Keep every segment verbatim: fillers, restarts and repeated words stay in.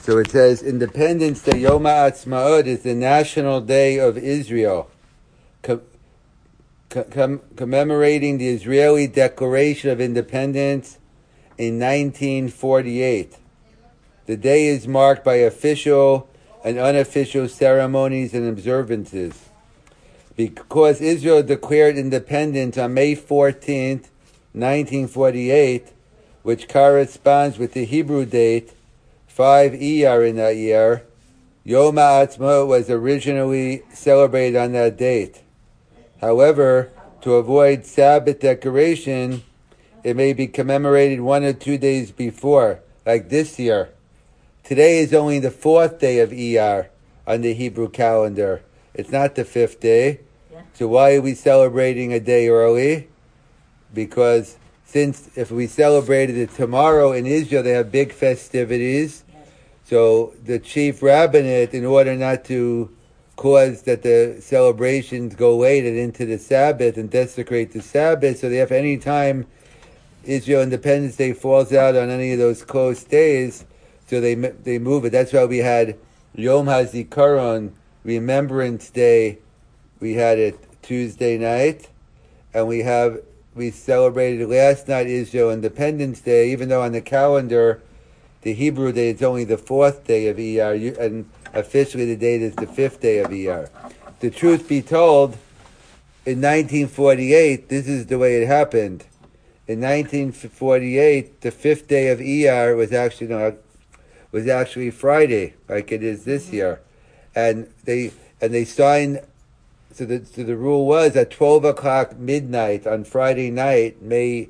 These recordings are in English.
So it says, Independence Day, Yom HaAtzmaut, is the National Day of Israel, com- com- commemorating the Israeli Declaration of Independence in nineteen forty-eight. The day is marked by official and unofficial ceremonies and observances. Because Israel declared independence on May fourteenth, nineteen forty-eight, which corresponds with the Hebrew date five Iyar in that year, Yom HaAtzmaut was originally celebrated on that date. However, to avoid Sabbath decoration, it may be commemorated one or two days before, like this year. Today is only the fourth day of Iyar on the Hebrew calendar. It's not the fifth day. Yeah. So why are we celebrating a day early? Because since if we celebrated it tomorrow in Israel, they have big festivities. Yes. So the chief rabbinate, in order not to cause that the celebrations go late and into the Sabbath and desecrate the Sabbath, so they have any time Israel Independence Day falls out on any of those close days, so they they move it. That's why we had Yom HaZikaron, Remembrance Day. We had it Tuesday night, and we have we celebrated last night Israel Independence Day, even though on the calendar, the Hebrew day, it's only the fourth day of Iyar, and officially the date is the fifth day of Iyar. The truth be told, in nineteen forty-eight, this is the way it happened. In nineteen forty-eight, the fifth day of Iyar was actually no, was actually Friday, like it is this year, and they and they signed. So the so the rule was at twelve o'clock midnight on Friday night, May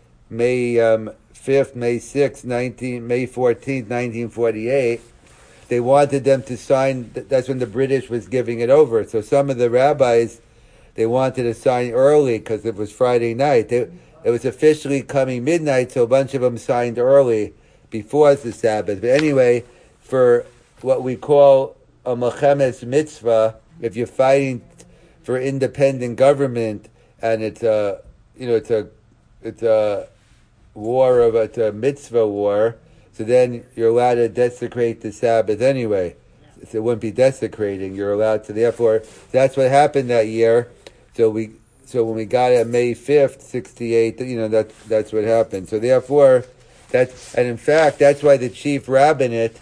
May um, fifth, May sixth, nineteen May fourteenth, nineteen forty eight. They wanted them to sign. That's when the British was giving it over. So some of the rabbis, they wanted to sign early because it was Friday night. They, it was officially coming midnight, so a bunch of them signed early before the Sabbath. But anyway, for what we call a Mechemes mitzvah, if you're fighting for independent government, and it's a, you know, it's a, it's a war of it's a mitzvah war. So then you're allowed to desecrate the Sabbath anyway. So it wouldn't be desecrating. You're allowed to. Therefore, that's what happened that year. So we, so when we got it May fifth, sixty-eight, you know, that that's what happened. So therefore, that's and in fact, that's why the chief rabbinate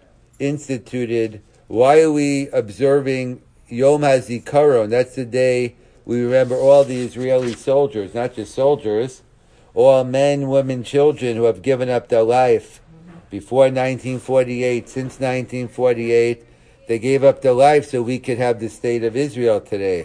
instituted. Why are we observing Yom HaZikaron? That's the day we remember all the Israeli soldiers, not just soldiers, all men, women, children who have given up their life before nineteen forty-eight, since nineteen forty-eight. They gave up their life so we could have the state of Israel today.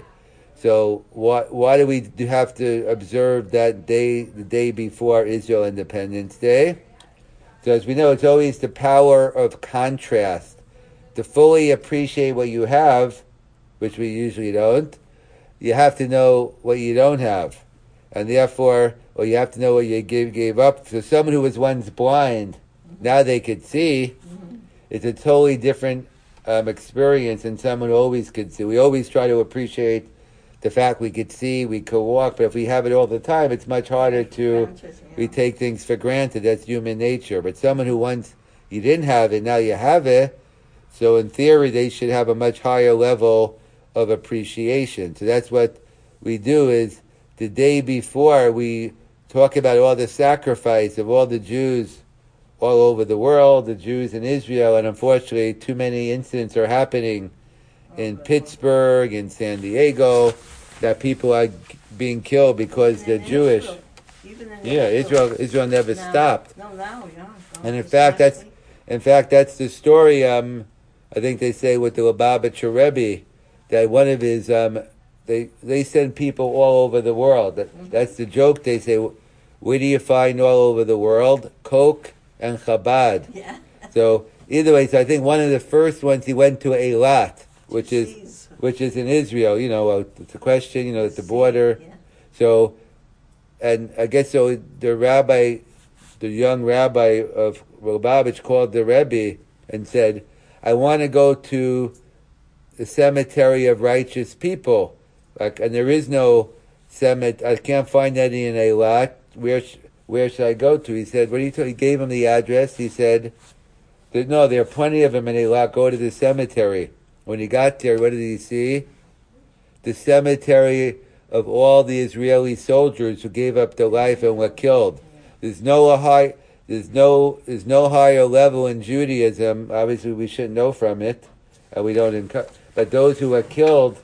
So why why do we do have to observe that day, the day before Israel Independence Day? So as we know, it's always the power of contrast. To fully appreciate what you have, which we usually don't, you have to know what you don't have. And therefore, or you have to know what you gave, gave up. So someone who was once blind, now they could see. It's a totally different um, experience than someone who always could see. We always try to appreciate the fact we could see, we could walk, but if we have it all the time, it's much harder to, we take things for granted. That's human nature. But someone who once you didn't have it, now you have it, so in theory, they should have a much higher level of appreciation. So that's what we do is the day before we talk about all the sacrifice of all the Jews all over the world, the Jews in Israel, and unfortunately too many incidents are happening in Pittsburgh, in San Diego, that people are being killed because they're Jewish. Yeah, Israel Israel never stopped. No, no, no. And in fact, that's in fact that's the story. Um, I think they say with the Lubavitcher Rebbe that one of his um, they they send people all over the world. That, mm-hmm. That's the joke. They say, where do you find all over the world? Coke and Chabad. Yeah. So either way, so I think one of the first ones he went to Eilat, which is Jeez. which is in Israel. You know, it's a question. You know, at the border. Yeah. So, and I guess so. The rabbi, the young rabbi of Lubavitch, called the Rebbe and said, I want to go to the cemetery of righteous people. Like, and there is no cemetery. I can't find any in Eilat. Where sh- where should I go to? He said, what do you tell? He gave him the address. He said, There, no, there are plenty of them, and they lot go to the cemetery. When he got there, what did he see? The cemetery of all the Israeli soldiers who gave up their life and were killed. There's no high, there's no, there's no higher level in Judaism. Obviously, we shouldn't know from it, and we don't encourage. But those who were killed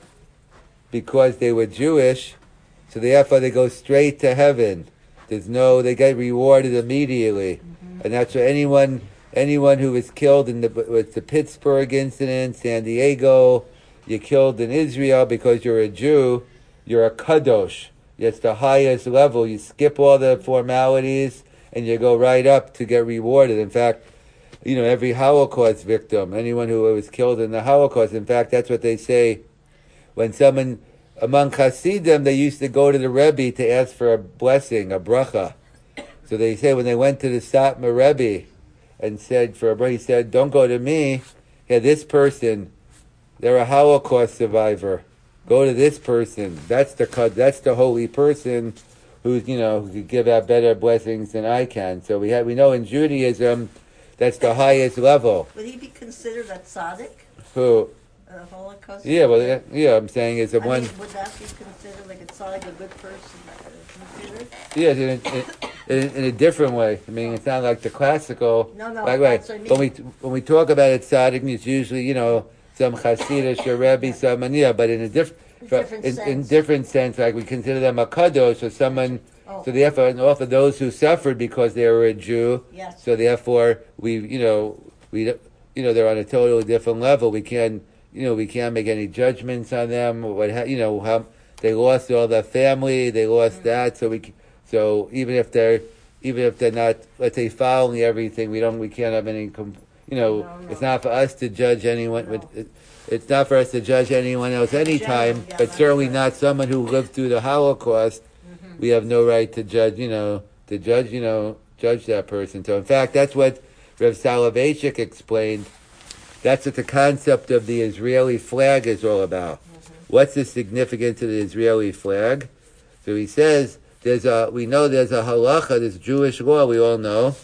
because they were Jewish, so therefore they go straight to heaven. There's no, they get rewarded immediately, mm-hmm. and that's what anyone, anyone who was killed in the with the Pittsburgh incident, San Diego, you're killed in Israel because you're a Jew. You're a kadosh. It's the highest level. You skip all the formalities and you go right up to get rewarded. In fact, you know, every Holocaust victim, anyone who was killed in the Holocaust, in fact, that's what they say. When someone, among Hasidim, they used to go to the Rebbe to ask for a blessing, a bracha. So they say when they went to the Satmar Rebbe and said for a bracha, he said, don't go to me. Yeah, this person, they're a Holocaust survivor. Go to this person. That's the that's the holy person who's, you know, who could give out better blessings than I can. So we have we know in Judaism that's the highest level. Would he be considered a tzaddik? Who? A Holocaust? Yeah, well, yeah, yeah I'm saying is the I one. Mean, would that be considered like a tzaddik, a good person? Considered? Yes, in a, in, in a different way. I mean, it's not like the classical. No, no. By the way, that's what I mean. when we when we talk about a tzaddik, it's usually, you know, some Hasidish or Rebbe, someone, yeah, but in a diff- different in, sense. in different sense, like we consider them a kadosh or someone. Oh. So therefore, and offer those who suffered because they were a Jew. Yes. So therefore, we, you know, we, you know, they're on a totally different level. We can't, you know, we can't make any judgments on them. What, ha- you know, how they lost all their family, they lost mm-hmm. that. So we, so even if they're, even if they're not, let's say, following everything, we don't, we can't have any. Comp- You know, no, no. It's not for us to judge anyone. No. It, it's not for us to judge anyone else anytime, General, yeah, but certainly right. not someone who lived through the Holocaust. Mm-hmm. We have no right to judge, you know, to judge, you know, judge that person. So in fact, that's what Rev Soloveitchik explained. That's what the concept of the Israeli flag is all about. Mm-hmm. What's the significance of the Israeli flag? So he says, there's a, we know there's a halacha, this Jewish law we all know.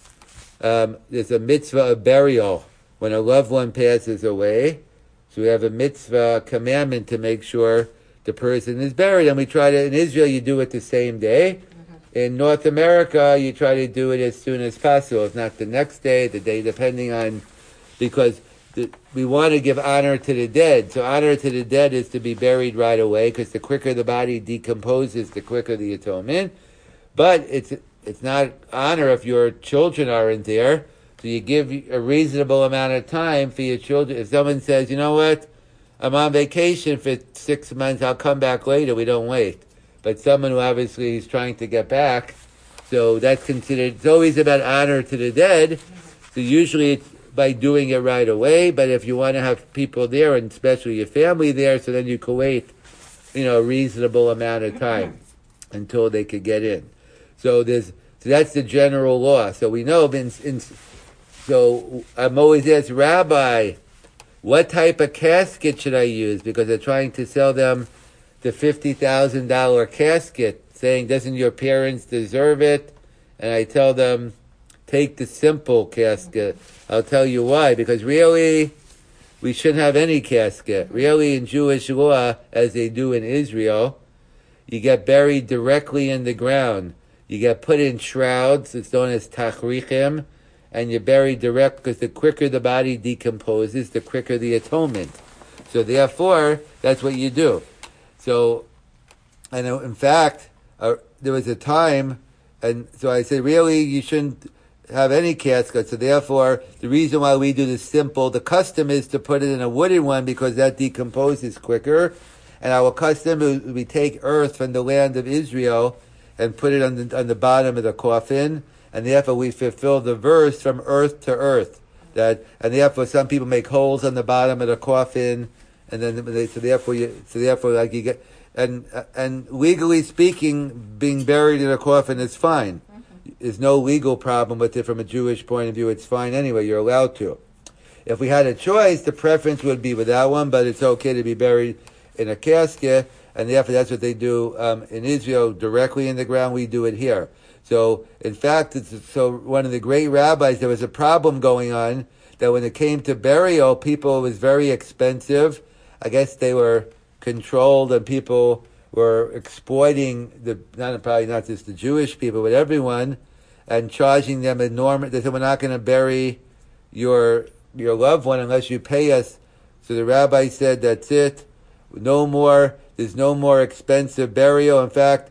Um, there's a mitzvah of burial when a loved one passes away. So we have a mitzvah commandment to make sure the person is buried. And we try to, in Israel, you do it the same day. Mm-hmm. In North America, you try to do it as soon as possible. If not the next day, the day, depending on, because the, we want to give honor to the dead. So honor to the dead is to be buried right away, because the quicker the body decomposes, the quicker the atonement. But it's It's not honor if your children aren't there. So you give a reasonable amount of time for your children. If someone says, you know what, I'm on vacation for six months, I'll come back later, we don't wait. But someone who obviously is trying to get back, so that's considered, it's always about honor to the dead. So usually it's by doing it right away, but if you want to have people there, and especially your family there, so then you can wait, you know, a reasonable amount of time until they could get in. So there's, so that's the general law. So we know, in, in, so I'm always asked, Rabbi, what type of casket should I use? Because they're trying to sell them the fifty thousand dollars casket, saying, doesn't your parents deserve it? And I tell them, take the simple casket. I'll tell you why. Because really, we shouldn't have any casket. Really, in Jewish law, as they do in Israel, you get buried directly in the ground. You get put in shrouds, it's known as tachrichim, and you're buried direct, because the quicker the body decomposes, the quicker the atonement. So therefore, that's what you do. So, and in fact, uh, there was a time, and so I said, really, you shouldn't have any casket. So therefore, the reason why we do this simple, the custom is to put it in a wooden one, because that decomposes quicker. And our custom is we take earth from the land of Israel and put it on the, on the bottom of the coffin, and therefore we fulfill the verse from earth to earth. That, and therefore some people make holes on the bottom of the coffin, and then they, so therefore you, so therefore like you get, and and legally speaking, being buried in a coffin is fine. Mm-hmm. There's no legal problem with it from a Jewish point of view. It's fine anyway. You're allowed to. If we had a choice, the preference would be without one, but it's okay to be buried in a casket. And therefore, that's what they do um, in Israel, directly in the ground. We do it here. So, in fact, it's, so one of the great rabbis, there was a problem going on that when it came to burial, people, it was very expensive. I guess they were controlled and people were exploiting the, not probably not just the Jewish people, but everyone, and charging them enormous. They said, we're not going to bury your your loved one unless you pay us. So the rabbi said, that's it. No more. There's no more expensive burial. In fact,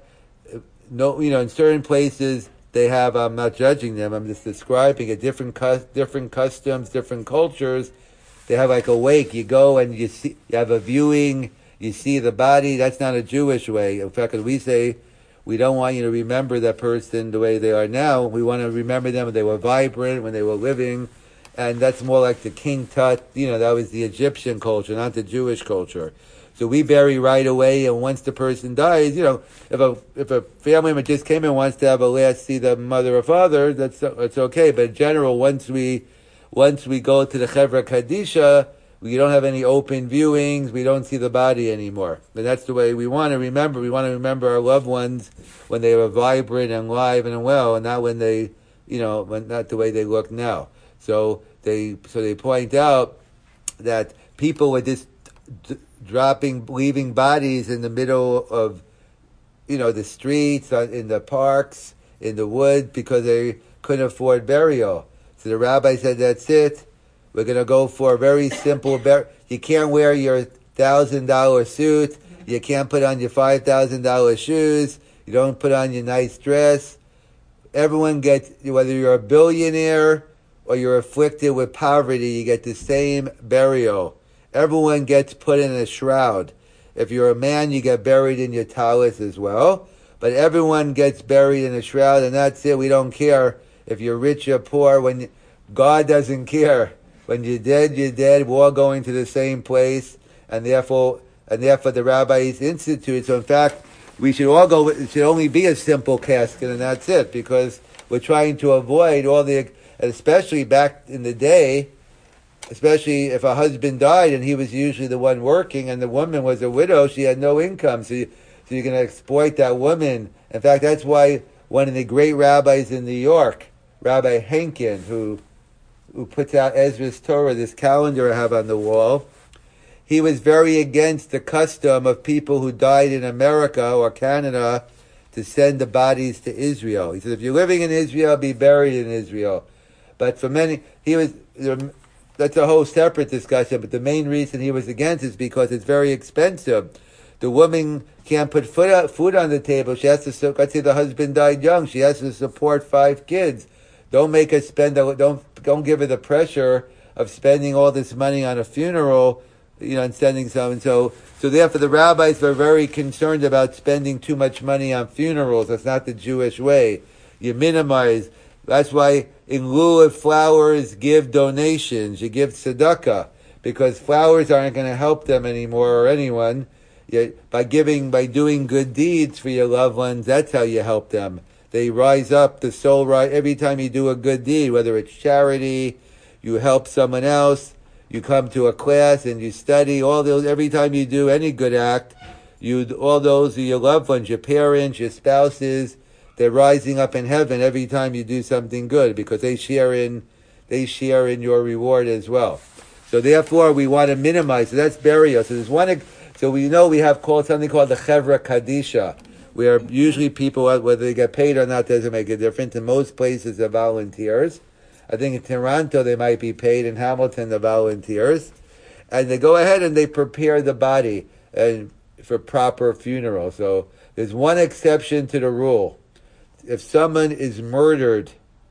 no, you know, in certain places they have. I'm not judging them. I'm just describing it. Different different customs, different cultures. They have like a wake. You go and you see. You have a viewing. You see the body. That's not a Jewish way. In fact, we say we don't want you to remember that person the way they are now. We want to remember them when they were vibrant, when they were living. And that's more like the King Tut, you know, that was the Egyptian culture, not the Jewish culture. So we bury right away, and once the person dies, you know, if a if a family member just came in wants to have a last see the mother or father, that's that's okay. But in general, once we once we go to the Chevra Kadisha, we don't have any open viewings, we don't see the body anymore. And that's the way we want to remember. We want to remember our loved ones when they were vibrant and live and well, and not when they, you know, when, not the way they look now. So they so they point out that people were just d- dropping, leaving bodies in the middle of, you know, the streets, in the parks, in the wood, because they couldn't afford burial. So the rabbi said, that's it. We're going to go for a very simple burial. You can't wear your one thousand dollars suit. You can't put on your five thousand dollars shoes. You don't put on your nice dress. Everyone gets, whether you're a billionaire or you're afflicted with poverty, you get the same burial. Everyone gets put in a shroud. If you're a man, you get buried in your tallis as well. But everyone gets buried in a shroud, and that's it. We don't care if you're rich or poor. When you, God doesn't care. When you're dead, you're dead. We're all going to the same place, and therefore, and therefore, the rabbis institute. So, in fact, we should all go. It should only be a simple casket, and that's it, because we're trying to avoid all the. And especially back in the day, especially if a husband died and he was usually the one working and the woman was a widow, she had no income. So, you, so you're going to exploit that woman. In fact, that's why one of the great rabbis in New York, Rabbi Henkin, who who puts out Ezra's Torah, this calendar I have on the wall, he was very against the custom of people who died in America or Canada to send the bodies to Israel. He said, if you're living in Israel, be buried in Israel. But for many, he was, that's a whole separate discussion, but the main reason he was against is because it's very expensive. The woman can't put food, food on the table. She has to, let's say the husband died young, she has to support five kids. Don't make her spend, don't, don't give her the pressure of spending all this money on a funeral, you know, and sending some. And so, so therefore the rabbis were very concerned about spending too much money on funerals. That's not the Jewish way. You minimize. That's why in lieu of flowers, give donations. You give tzedakah, because flowers aren't going to help them anymore or anyone. You, by giving, by doing good deeds for your loved ones, that's how you help them. They rise up, the soul rise. Every time you do a good deed, whether it's charity, you help someone else, you come to a class and you study, all those, every time you do any good act, you, all those are your loved ones, your parents, your spouses, they're rising up in heaven every time you do something good, because they share in, they share in your reward as well. So therefore, we want to minimize. So that's burial. So there's one. So we know we have called something called the Chevra Kadisha, where usually people, whether they get paid or not, doesn't make a difference. In most places, they're volunteers. I think in Toronto they might be paid. In Hamilton, they're volunteers, and they go ahead and they prepare the body and for proper funeral. So there's one exception to the rule. If someone is murdered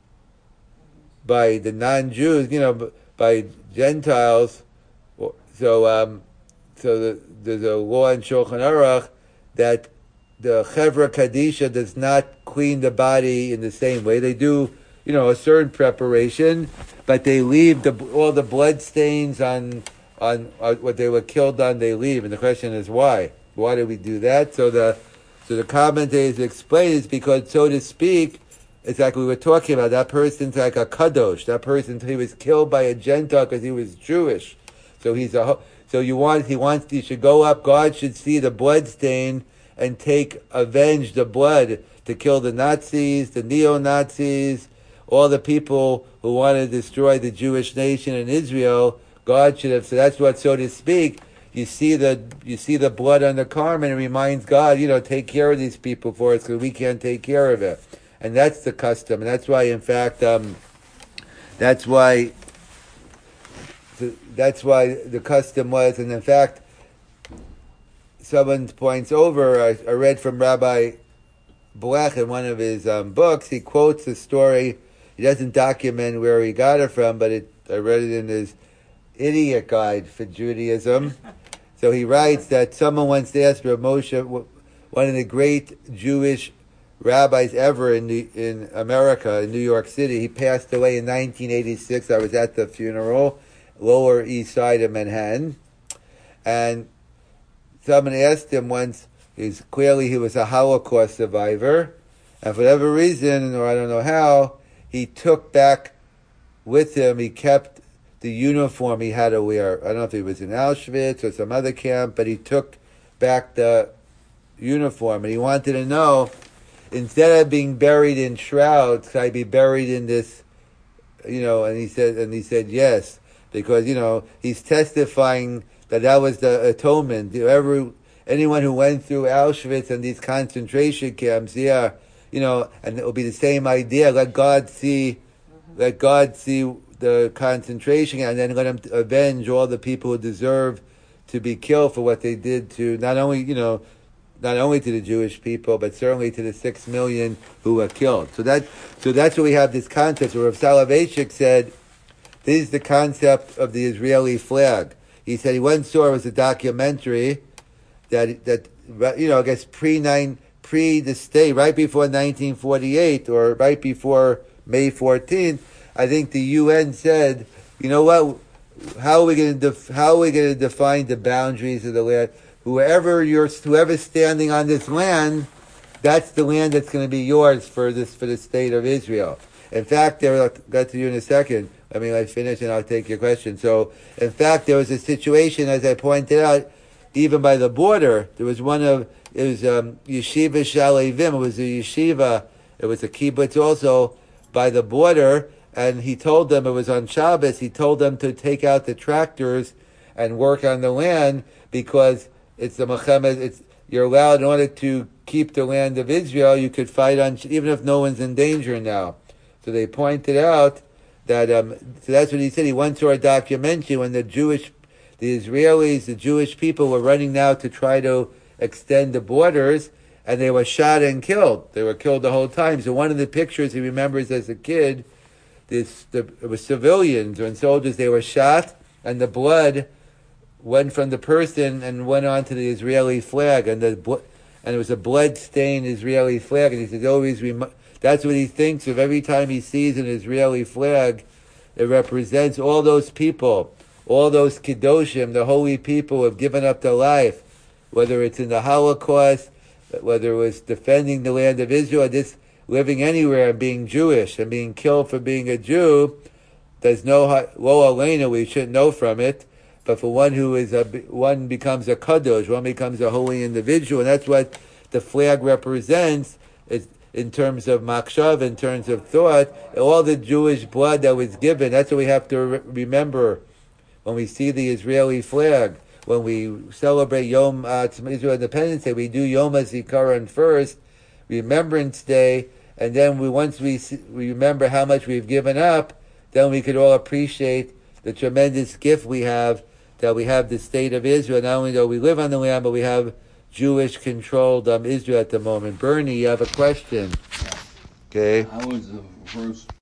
by the non-Jews, you know, by Gentiles, so um, so the, there's a law in Shulchan Aruch that the Chevra Kadisha does not clean the body in the same way. They do, you know, a certain preparation, but they leave the all the blood stains on on, on what they were killed on. They leave, and the question is why? Why do we do that? So the So the commentators explain it's because, so to speak, it's like we were talking about, that person's like a kadosh. That person, he was killed by a Gentile because he was Jewish. So he's a, so you want, he wants, he should go up, God should see the blood stain and take, avenge the blood to kill the Nazis, the neo-Nazis, all the people who want to destroy the Jewish nation in Israel, God should have. So that's what, so to speak, you see the you see the blood on the garment. It reminds God, you know, take care of these people for us because we can't take care of it. And that's the custom, and that's why, in fact, um, that's why that's why the custom was. And in fact, someone points over. I, I read from Rabbi Blech in one of his um, books. He quotes a story. He doesn't document where he got it from, but it, I read it in his Idiot Guide for Judaism. So he writes that someone once asked Rav Moshe, one of the great Jewish rabbis ever in the, in America, in New York City. He passed away in nineteen eighty-six. I was at the funeral, Lower East Side of Manhattan. And someone asked him once, he's, clearly he was a Holocaust survivor, and for whatever reason, or I don't know how, he took back with him, he kept the uniform he had to wear. I don't know if he was in Auschwitz or some other camp, but he took back the uniform, and he wanted to know, instead of being buried in shrouds, could I be buried in this, you know, and he said, and he said yes, because, you know, he's testifying that that was the atonement. Every, anyone who went through Auschwitz and these concentration camps, yeah, you know, and it will be the same idea, let God see, let God see the concentration, and then let him avenge all the people who deserve to be killed for what they did to not only, you know, not only to the Jewish people, but certainly to the six million who were killed. So that, so that's where we have this concept. Where Rav Soloveitchik said, this is the concept of the Israeli flag. He said he once saw, it was a documentary that that you know, I guess pre nine pre the state, right before nineteen forty-eight or right before May fourteenth. I think the U N said, you know what? How are we going to def- how are we going to define the boundaries of the land? Whoever you're, whoever's standing on this land, that's the land that's going to be yours for this for the state of Israel. In fact, there, I'll get to you in a second. I mean, I finish and I'll take your question. So, in fact, there was a situation, as I pointed out, even by the border. There was one of it was um, Yeshiva Shalevim. It was a yeshiva. It was a kibbutz also by the border. And he told them, it was on Shabbos, he told them to take out the tractors and work on the land because it's the Mechemet, it's, you're allowed, in order to keep the land of Israel, you could fight on, even if no one's in danger now. So they pointed out that, um, so that's what he said. He went to our documentary when the Jewish, the Israelis, the Jewish people were running now to try to extend the borders, and they were shot and killed. They were killed the whole time. So one of the pictures he remembers as a kid, This, the, it was civilians and soldiers, they were shot, and the blood went from the person and went onto the Israeli flag, and the and it was a blood-stained Israeli flag, and he says, always, rem- that's what he thinks of every time he sees an Israeli flag. It represents all those people, all those Kiddoshim, the holy people who have given up their life, whether it's in the Holocaust, whether it was defending the land of Israel, this living anywhere and being Jewish and being killed for being a Jew. There's no lo alena, we shouldn't know from it, but for one who is a, one becomes a kadosh, one becomes a holy individual, and that's what the flag represents, is in terms of makshav, in terms of thought, all the Jewish blood that was given. That's what we have to re- remember when we see the Israeli flag. When we celebrate Yom uh, Israel Independence Day, we do Yom HaZikaron first, Remembrance Day, and then we once we, we remember how much we've given up, then we could all appreciate the tremendous gift we have, that we have the state of Israel. Not only do we live on the land, but we have Jewish-controlled um, Israel at the moment. Bernie, you have a question? Okay. I was the first